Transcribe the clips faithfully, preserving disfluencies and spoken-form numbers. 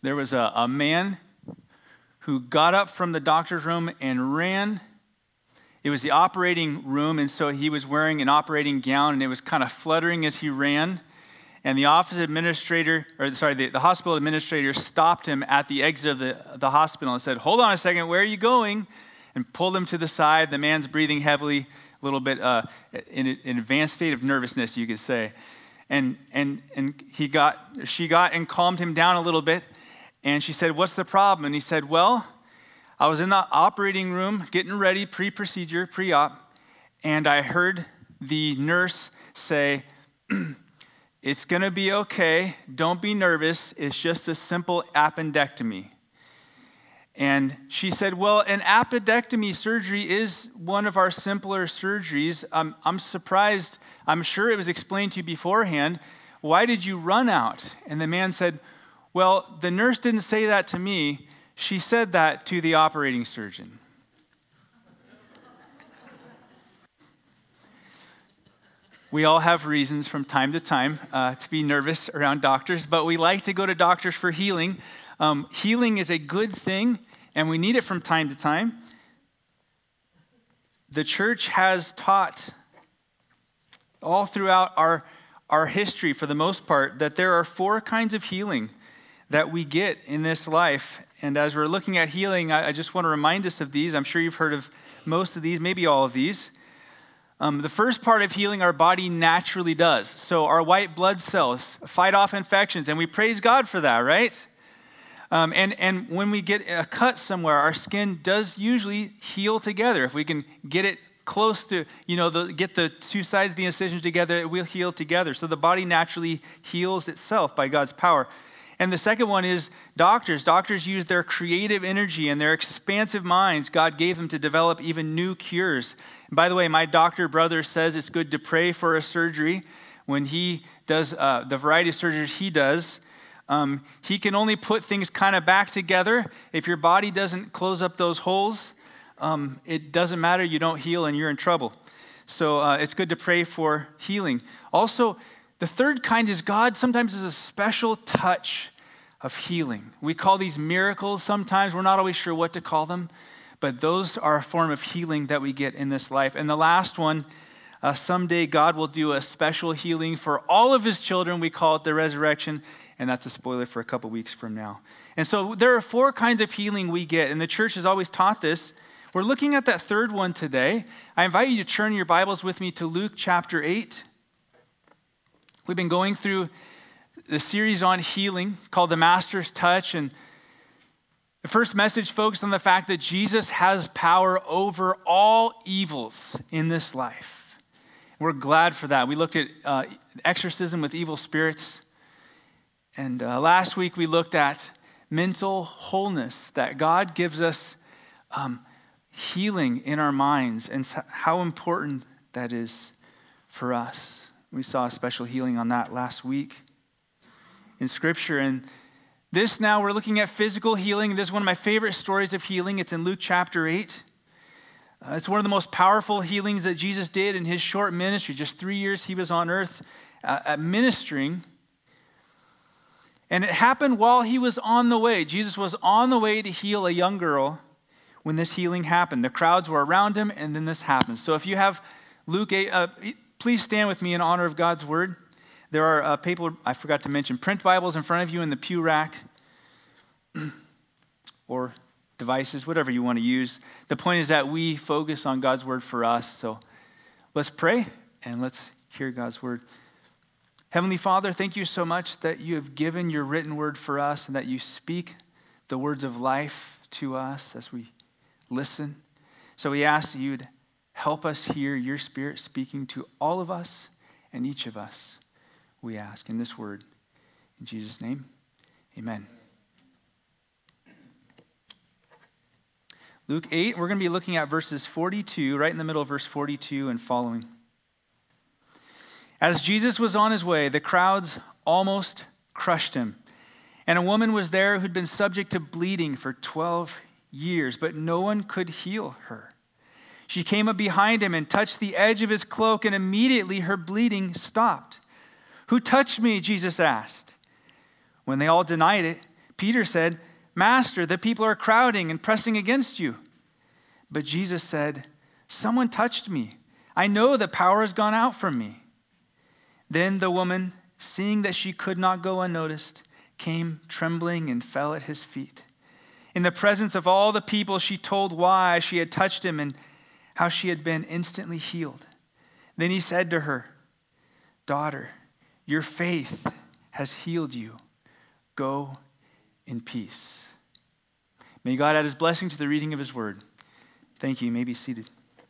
there was a, a man who got up from the doctor's room and ran. It was the operating room, and so he was wearing an operating gown, and it was kind of fluttering as he ran. And the office administrator, or sorry, the, the hospital administrator stopped him at the exit of the, the hospital and said, "Hold on a second, where are you going?" And pulled him to the side. The man's breathing heavily, a little bit uh, in an advanced state of nervousness, you could say. And and and he got, she got and calmed him down a little bit. And she said, "What's the problem?" And he said, "Well, I was in the operating room getting ready, pre-procedure, pre-op, and I heard the nurse say, 'It's going to be okay. Don't be nervous. It's just a simple appendectomy.'" And she said, "Well, an appendectomy surgery is one of our simpler surgeries. I'm, I'm surprised. I'm sure it was explained to you beforehand. Why did you run out?" And the man said, "Well, the nurse didn't say that to me. She said that to the operating surgeon." We all have reasons from time to time uh, to be nervous around doctors, but we like to go to doctors for healing. Um, healing is a good thing, and we need it from time to time. The church has taught all throughout our, our history, for the most part, that there are four kinds of healing that we get in this life. And as we're looking at healing, I, I just want to remind us of these. I'm sure you've heard of most of these, maybe all of these. Um, the first part of healing our body naturally does. So our white blood cells fight off infections, and we praise God for that, right? Um, and, and when we get a cut somewhere, our skin does usually heal together. If we can get it close to, you know, the, get the two sides of the incision together, it will heal together. So the body naturally heals itself by God's power. And the second one is doctors. Doctors use their creative energy and their expansive minds God gave them to develop even new cures. And by the way, my doctor brother says it's good to pray for a surgery. When he does uh, the variety of surgeries he does, um, he can only put things kind of back together. If your body doesn't close up those holes, um, it doesn't matter. You don't heal and you're in trouble. So uh, it's good to pray for healing. Also, the third kind is God sometimes is a special touch of healing. We call these miracles sometimes. We're not always sure what to call them, but those are a form of healing that we get in this life. And the last one, uh, someday God will do a special healing for all of his children. We call it the resurrection, and that's a spoiler for a couple weeks from now. And so there are four kinds of healing we get, and the church has always taught this. We're looking at that third one today. I invite you to turn your Bibles with me to Luke chapter eight. We've been going through the series on healing called The Master's Touch. And the first message focused on the fact that Jesus has power over all evils in this life. We're glad for that. We looked at uh, exorcism with evil spirits. And uh, last week we looked at mental wholeness, that God gives us um, healing in our minds and how important that is for us. We saw a special healing on that last week in Scripture. And this now, we're looking at physical healing. This is one of my favorite stories of healing. It's in Luke chapter eight. Uh, it's one of the most powerful healings that Jesus did in his short ministry. Just three years he was on earth uh, ministering. And it happened while he was on the way. Jesus was on the way to heal a young girl when this healing happened. The crowds were around him, and then this happened. So if you have Luke eight, uh, please stand with me in honor of God's word. There are uh, people, I forgot to mention, print Bibles in front of you in the pew rack or devices, whatever you want to use. The point is that we focus on God's word for us. So let's pray and let's hear God's word. Heavenly Father, thank you so much that you have given your written word for us and that you speak the words of life to us as we listen. So we ask that you'd help us hear your Spirit speaking to all of us and each of us. We ask in this word. In Jesus' name, amen. Luke eight, we're going to be looking at verses forty-two, right in the middle of verse forty-two and following. As Jesus was on his way, the crowds almost crushed him. And a woman was there who'd been subject to bleeding for twelve years, but no one could heal her. She came up behind him and touched the edge of his cloak, and immediately her bleeding stopped. "Who touched me?" Jesus asked. When they all denied it, Peter said, "Master, the people are crowding and pressing against you." But Jesus said, "Someone touched me. I know the power has gone out from me." Then the woman, seeing that she could not go unnoticed, came trembling and fell at his feet. In the presence of all the people, she told why she had touched him and how she had been instantly healed. Then he said to her, "Daughter, your faith has healed you. Go in peace." May God add his blessing to the reading of his word. Thank you. You may be seated.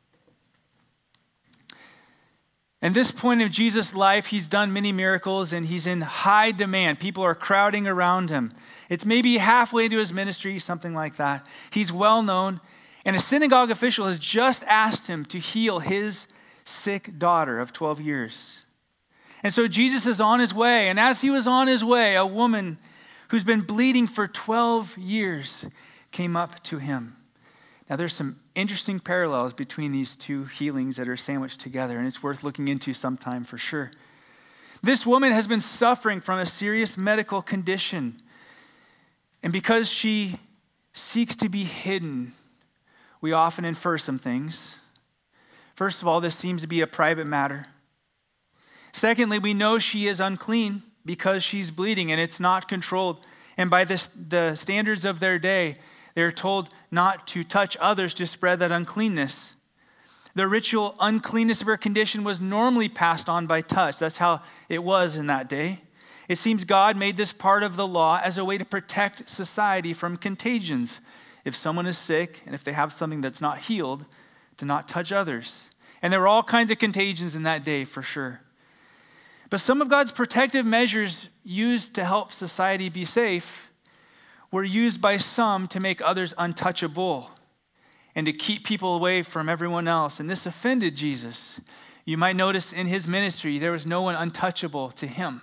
At this point of Jesus' life, he's done many miracles and he's in high demand. People are crowding around him. It's maybe halfway into his ministry, something like that. He's well known, and a synagogue official has just asked him to heal his sick daughter of twelve years. And so Jesus is on his way, and as he was on his way, a woman who's been bleeding for twelve years came up to him. Now, there's some interesting parallels between these two healings that are sandwiched together, and it's worth looking into sometime for sure. This woman has been suffering from a serious medical condition, and because she seeks to be hidden, we often infer some things. First of all, this seems to be a private matter. Secondly, we know she is unclean because she's bleeding, and it's not controlled. And by this, the standards of their day, they're told not to touch others to spread that uncleanness. The ritual uncleanness of her condition was normally passed on by touch. That's how it was in that day. It seems God made this part of the law as a way to protect society from contagions. If someone is sick and if they have something that's not healed, to not touch others. And there were all kinds of contagions in that day for sure. But some of God's protective measures used to help society be safe were used by some to make others untouchable and to keep people away from everyone else. And this offended Jesus. You might notice in his ministry, there was no one untouchable to him.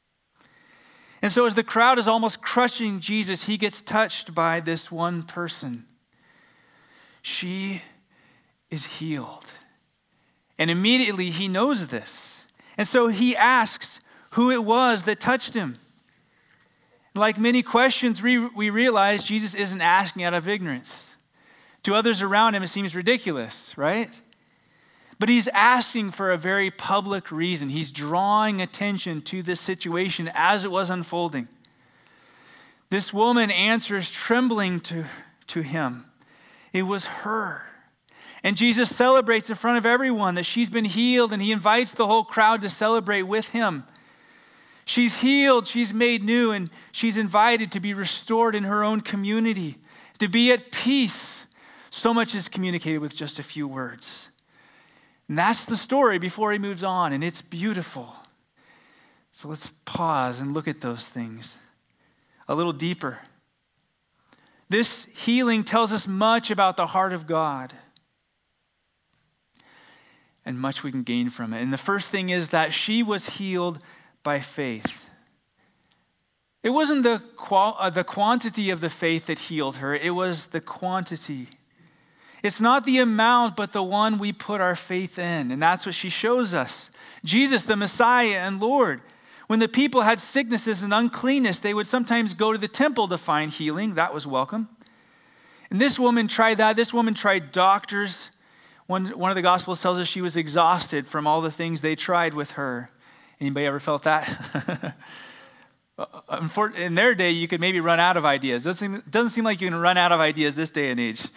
And so as the crowd is almost crushing Jesus, he gets touched by this one person. She is healed. And immediately he knows this. And so he asks who it was that touched him. Like many questions, we, we realize Jesus isn't asking out of ignorance. To others around him, it seems ridiculous, right? But he's asking for a very public reason. He's drawing attention to this situation as it was unfolding. This woman answers trembling to, to him. It was her. And Jesus celebrates in front of everyone that she's been healed, and he invites the whole crowd to celebrate with him. She's healed, she's made new, and she's invited to be restored in her own community, to be at peace. So much is communicated with just a few words. And that's the story before he moves on, and it's beautiful. So let's pause and look at those things a little deeper. This healing tells us much about the heart of God and much we can gain from it. And the first thing is that she was healed by faith. It wasn't the qual- uh, the quantity of the faith that healed her. It was the quantity. It's not the amount, but the one we put our faith in. And that's what she shows us. Jesus, the Messiah and Lord. When the people had sicknesses and uncleanness, they would sometimes go to the temple to find healing. That was welcome. And this woman tried that. This woman tried doctors. One, one of the Gospels tells us she was exhausted from all the things they tried with her. Anybody ever felt that? In their day, you could maybe run out of ideas. Doesn't seem, doesn't seem like you can run out of ideas this day and age.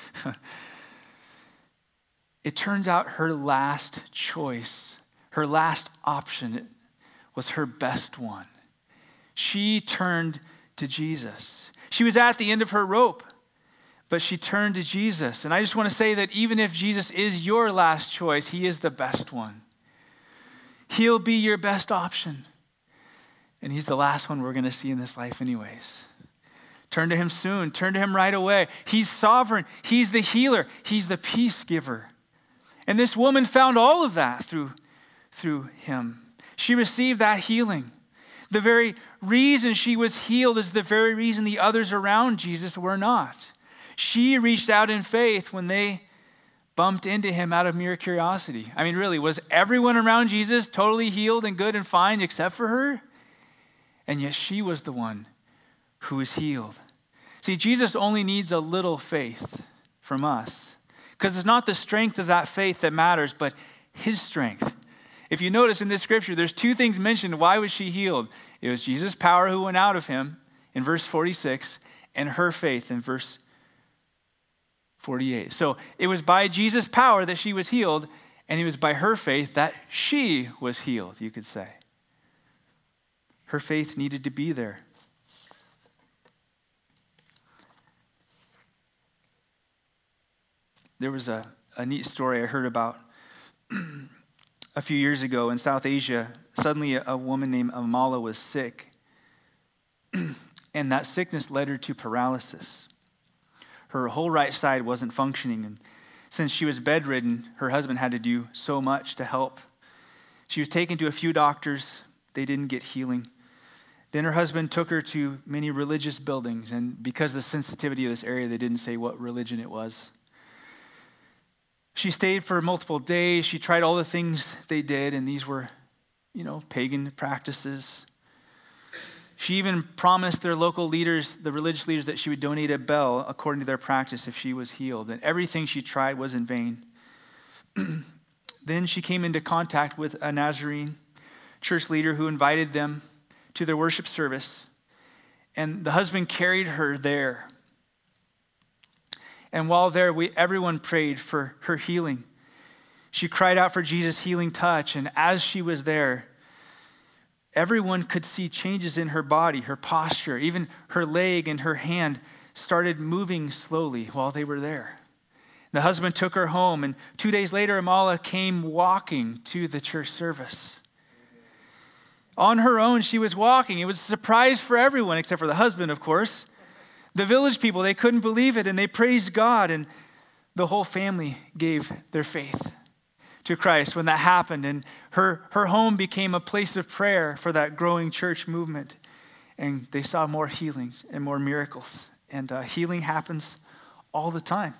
It turns out her last choice, her last option was her best one. She turned to Jesus. She was at the end of her rope, but she turned to Jesus. And I just want to say that even if Jesus is your last choice, he is the best one. He'll be your best option. And he's the last one we're going to see in this life anyways. Turn to him soon. Turn to him right away. He's sovereign. He's the healer. He's the peace giver. And this woman found all of that through, through him. She received that healing. The very reason she was healed is the very reason the others around Jesus were not. She reached out in faith when they bumped into him out of mere curiosity. I mean, really, was everyone around Jesus totally healed and good and fine except for her? And yet she was the one who is healed. See, Jesus only needs a little faith from us, because it's not the strength of that faith that matters, but his strength. If you notice in this scripture, there's two things mentioned. Why was she healed? It was Jesus' power who went out of him in verse forty-six, and her faith in verse forty-eight. So it was by Jesus' power that she was healed, and it was by her faith that she was healed, you could say. Her faith needed to be there. There was a, a neat story I heard about a few years ago in South Asia. Suddenly a, a woman named Amala was sick, and that sickness led her to paralysis. Her whole right side wasn't functioning, and since she was bedridden, her husband had to do so much to help. She was taken to a few doctors. They didn't get healing. Then her husband took her to many religious buildings, and because of the sensitivity of this area, they didn't say what religion it was. She stayed for multiple days. She tried all the things they did, and these were, you know, pagan practices. She even promised their local leaders, the religious leaders, that she would donate a bell according to their practice if she was healed. And everything she tried was in vain. Then she came into contact with a Nazarene church leader who invited them to their worship service. And the husband carried her there. And while there, we everyone prayed for her healing. She cried out for Jesus' healing touch. And as she was there, everyone could see changes in her body, her posture, even her leg and her hand started moving slowly while they were there. The husband took her home, and two days later, Amala came walking to the church service. On her own, she was walking. It was a surprise for everyone, except for the husband, of course. The village people, they couldn't believe it, and they praised God, and the whole family gave their faith to Christ when that happened. And her, her home became a place of prayer for that growing church movement. And they saw more healings and more miracles. And uh, healing happens all the time.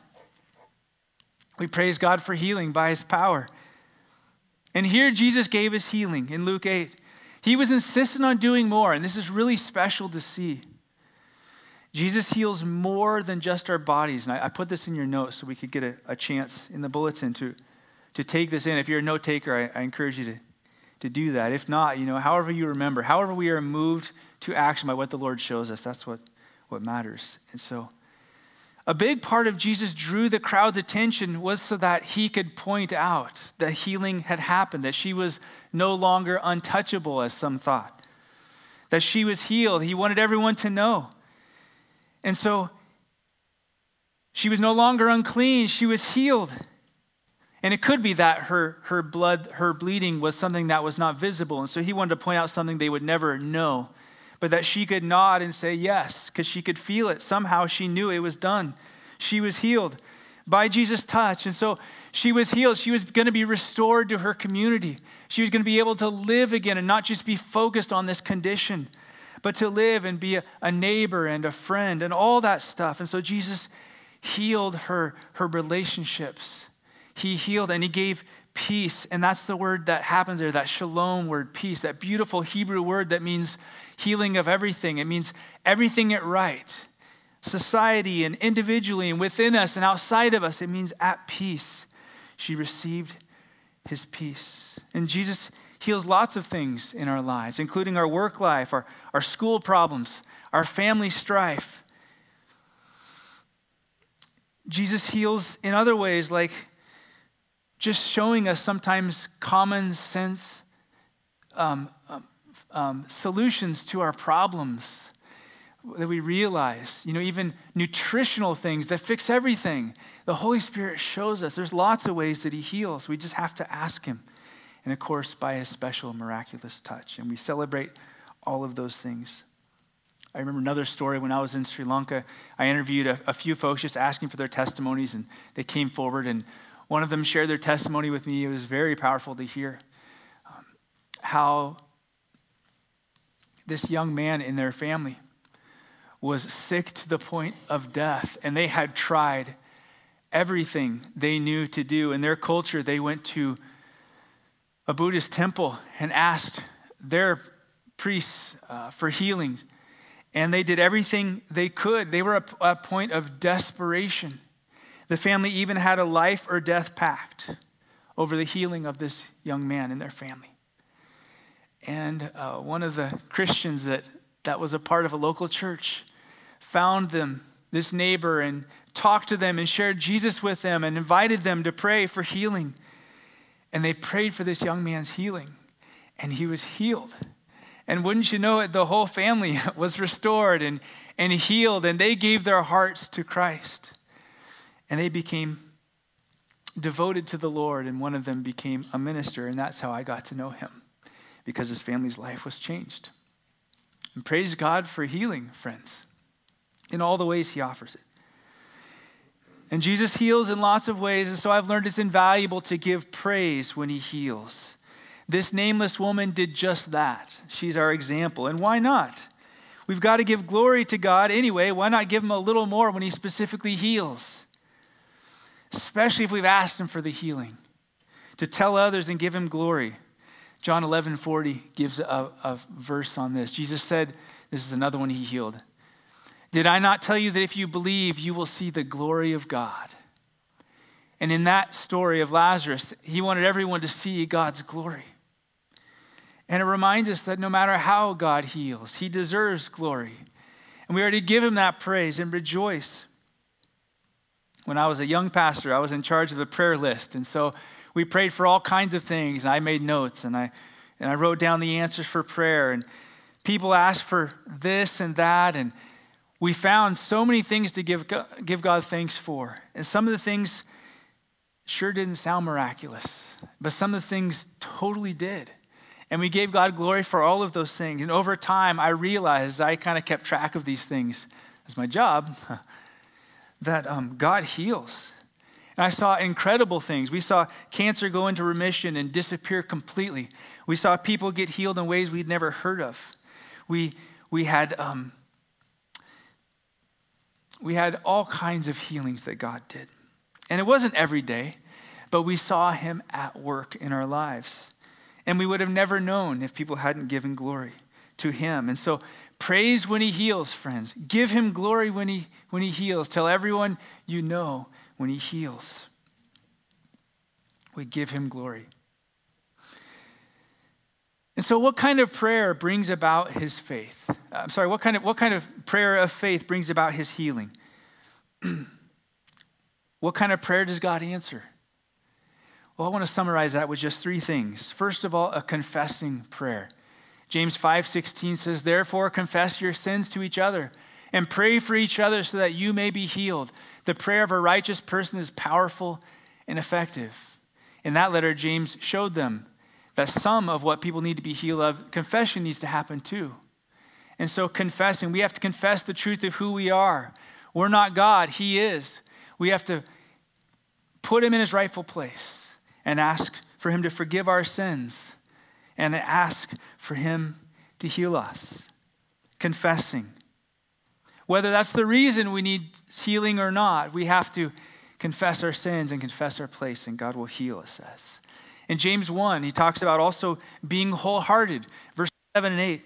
We praise God for healing by his power. And here Jesus gave us healing in Luke eight. He was insistent on doing more, and this is really special to see. Jesus heals more than just our bodies. And I, I put this in your notes so we could get a, a chance in the bulletin to, to take this in. If you're a note taker, I, I encourage you to, to do that. If not, you know, however you remember, however we are moved to action by what the Lord shows us, that's what, what matters. And so a big part of Jesus drew the crowd's attention was so that he could point out that healing had happened, that she was no longer untouchable, as some thought, that she was healed. He wanted everyone to know. And so she was no longer unclean, she was healed. And it could be that her, her blood, her bleeding was something that was not visible. And so he wanted to point out something they would never know, but that she could nod and say yes, because she could feel it. Somehow she knew it was done. She was healed by Jesus' touch. And so she was healed. She was going to be restored to her community. She was going to be able to live again and not just be focused on this condition, but to live and be a, a neighbor and a friend and all that stuff. And so Jesus healed her, her relationships. He healed and he gave peace. And that's the word that happens there, that shalom word, peace, that beautiful Hebrew word that means healing of everything. It means everything at right. Society and individually and within us and outside of us, it means at peace. She received his peace. And Jesus heals lots of things in our lives, including our work life, our, our school problems, our family strife. Jesus heals in other ways, like just showing us sometimes common sense um, um, um, solutions to our problems that we realize, you know, even nutritional things that fix everything. The Holy Spirit shows us there's lots of ways that he heals. We just have to ask him. And of course, by his special miraculous touch. And we celebrate all of those things. I remember another story when I was in Sri Lanka. I interviewed a, a few folks just asking for their testimonies, and they came forward, and one of them shared their testimony with me. It was very powerful to hear um, how this young man in their family was sick to the point of death, and they had tried everything they knew to do. In their culture, they went to a Buddhist temple and asked their priests uh, for healings. And they did everything they could. They were at a point of desperation. The family even had a life or death pact over the healing of this young man in their family. And uh, one of the Christians that, that was a part of a local church found them, this neighbor, and talked to them and shared Jesus with them and invited them to pray for healing. And they prayed for this young man's healing, and he was healed. And wouldn't you know it, the whole family was restored and, and healed, and they gave their hearts to Christ. And they became devoted to the Lord, and one of them became a minister, and that's how I got to know him, because his family's life was changed. And praise God for healing, friends, in all the ways he offers it. And Jesus heals in lots of ways, and so I've learned it's invaluable to give praise when he heals. This nameless woman did just that. She's our example, and why not? We've got to give glory to God anyway. Why not give him a little more when he specifically heals? Especially if we've asked him for the healing, to tell others and give him glory. John eleven forty gives a, a verse on this. Jesus said, this is another one he healed. Did I not tell you that if you believe, you will see the glory of God? And in that story of Lazarus, he wanted everyone to see God's glory. And it reminds us that no matter how God heals, he deserves glory. And we are to give him that praise and rejoice. When I was a young pastor, I was in charge of the prayer list. And so we prayed for all kinds of things. I made notes and I and I wrote down the answers for prayer. And people asked for this and that. And we found so many things to give, give God thanks for. And some of the things sure didn't sound miraculous, but some of the things totally did. And we gave God glory for all of those things. And over time, I realized, I kind of kept track of these things as my job, that um, God heals. And I saw incredible things. We saw cancer go into remission and disappear completely. We saw people get healed in ways we'd never heard of. We, we had... Um, We had all kinds of healings that God did. And it wasn't every day, but we saw him at work in our lives. And we would have never known if people hadn't given glory to him. And so praise when he heals, friends. Give him glory when he, when he heals. Tell everyone you know when he heals. We give him glory. And so what kind of prayer brings about his faith? I'm sorry, what kind of what kind of prayer of faith brings about his healing? What kind of prayer does God answer? Well, I want to summarize that with just three things. First of all, a confessing prayer. James five sixteen says, therefore confess your sins to each other and pray for each other so that you may be healed. The prayer of a righteous person is powerful and effective. In that letter, James showed them that some of what people need to be healed of, confession needs to happen too. And so confessing, we have to confess the truth of who we are. We're not God, he is. We have to put him in his rightful place and ask for him to forgive our sins and ask for him to heal us. Confessing. Whether that's the reason we need healing or not, we have to confess our sins and confess our place, and God will heal us as. In James one, he talks about also being wholehearted. Verse seven and eight.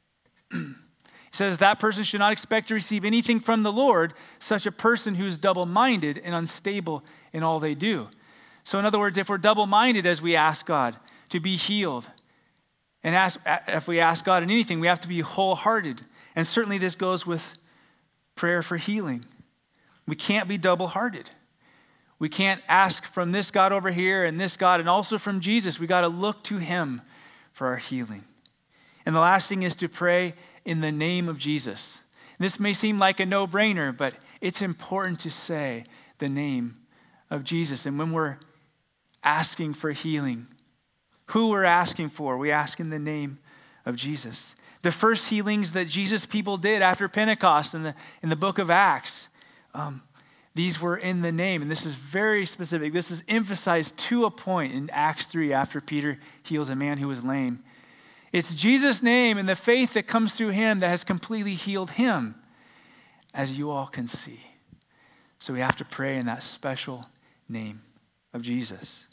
He says, that person should not expect to receive anything from the Lord, such a person who is double-minded and unstable in all they do. So in other words, if we're double-minded as we ask God to be healed, and ask, if we ask God in anything, we have to be wholehearted. And certainly this goes with prayer for healing. We can't be double-hearted. We can't ask from this God over here and this God and also from Jesus. We got to look to him for our healing. And the last thing is to pray in the name of Jesus. This may seem like a no-brainer, but it's important to say the name of Jesus. And when we're asking for healing, who we're asking for, we ask in the name of Jesus. The first healings that Jesus' people did after Pentecost in the, in the book of Acts, um, these were in the name, and this is very specific. This is emphasized to a point in Acts three after Peter heals a man who was lame. It's Jesus' name and the faith that comes through him that has completely healed him, as you all can see. So we have to pray in that special name of Jesus.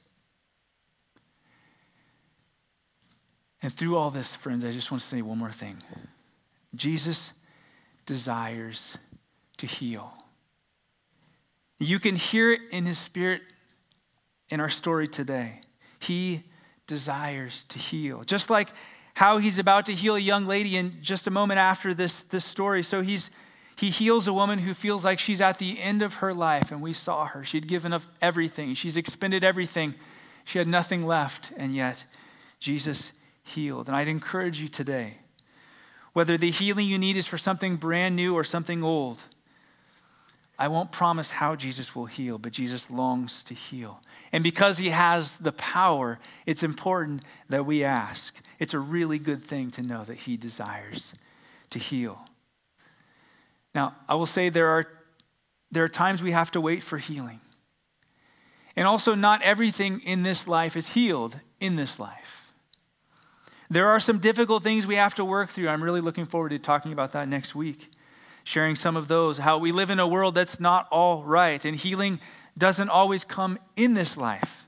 And through all this, friends, I just want to say one more thing. Jesus desires to heal. You can hear it in his Spirit in our story today. He desires to heal. Just like how he's about to heal a young lady in just a moment after this, this story. So he's he heals a woman who feels like she's at the end of her life, and we saw her. She'd given up everything. She's expended everything. She had nothing left, and yet Jesus healed. And I'd encourage you today, whether the healing you need is for something brand new or something old, I won't promise how Jesus will heal, but Jesus longs to heal. And because he has the power, it's important that we ask. It's a really good thing to know that he desires to heal. Now, I will say there are, there are times we have to wait for healing. And also, not everything in this life is healed in this life. There are some difficult things we have to work through. I'm really looking forward to talking about that next week. Sharing some of those, how we live in a world that's not all right, and healing doesn't always come in this life.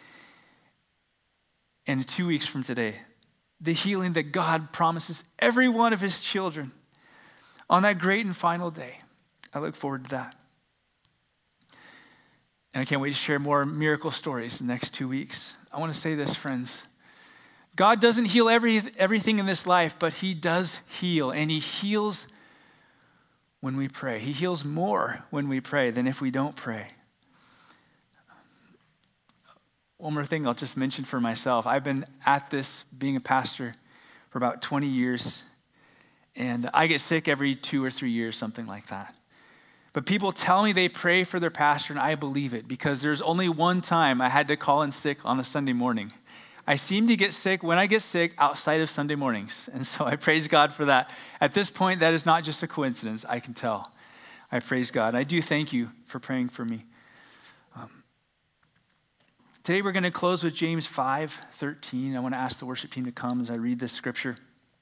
And two weeks from today, the healing that God promises every one of his children on that great and final day. I look forward to that. And I can't wait to share more miracle stories in the next two weeks. I want to say this, friends. God doesn't heal every, everything in this life, but he does heal, and he heals when we pray. He heals more when we pray than if we don't pray. One more thing I'll just mention for myself. I've been at this, being a pastor, for about twenty years, and I get sick every two or three years, something like that. But people tell me they pray for their pastor, and I believe it, because there's only one time I had to call in sick on a Sunday morning. I seem to get sick when I get sick outside of Sunday mornings. And so I praise God for that. At this point, that is not just a coincidence, I can tell. I praise God. I do thank you for praying for me. Um, today we're going to close with James five thirteen. I want to ask the worship team to come as I read this scripture.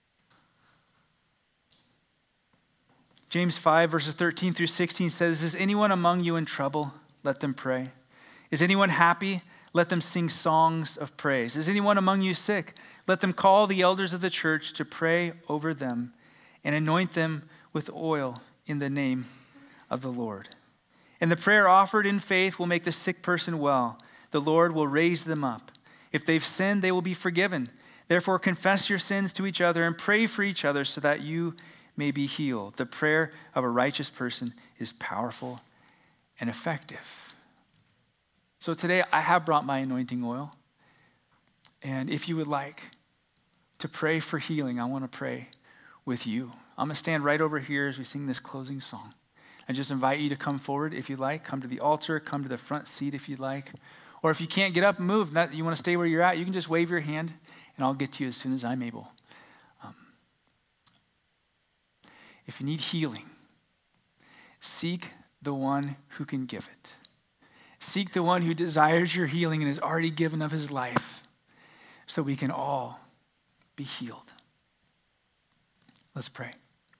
James five verses thirteen through sixteen says, "Is anyone among you in trouble? Let them pray. Is anyone happy? Let them sing songs of praise. Is anyone among you sick? Let them call the elders of the church to pray over them and anoint them with oil in the name of the Lord. And the prayer offered in faith will make the sick person well. The Lord will raise them up. If they've sinned, they will be forgiven. Therefore, confess your sins to each other and pray for each other so that you may be healed. The prayer of a righteous person is powerful and effective." So today I have brought my anointing oil. And if you would like to pray for healing, I want to pray with you. I'm going to stand right over here as we sing this closing song. I just invite you to come forward if you like. Come to the altar, come to the front seat if you'd like. Or if you can't get up and move, that you want to stay where you're at, you can just wave your hand and I'll get to you as soon as I'm able. Um, if you need healing, seek the one who can give it. Seek the one who desires your healing and has already given of his life so we can all be healed. Let's pray.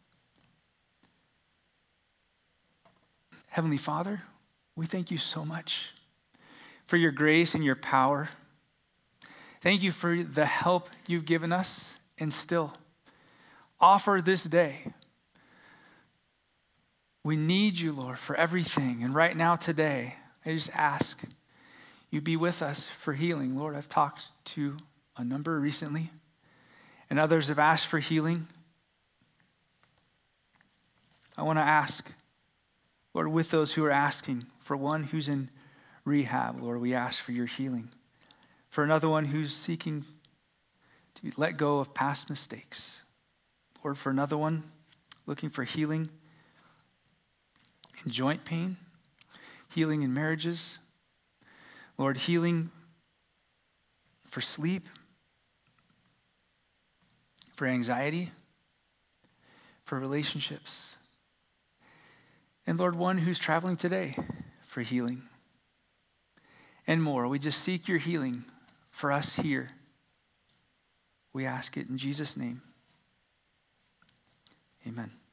Heavenly Father, we thank you so much for your grace and your power. Thank you for the help you've given us and still offer this day. We need you, Lord, for everything. And right now, today, I just ask you be with us for healing. Lord, I've talked to a number recently, and others have asked for healing. I want to ask, Lord, with those who are asking, for one who's in rehab, Lord, we ask for your healing. For another one who's seeking to let go of past mistakes. Lord, for another one looking for healing in joint pain. Healing in marriages. Lord, healing for sleep, for anxiety, for relationships. And Lord, one who's traveling today for healing and more. We just seek your healing for us here. We ask it in Jesus' name. Amen.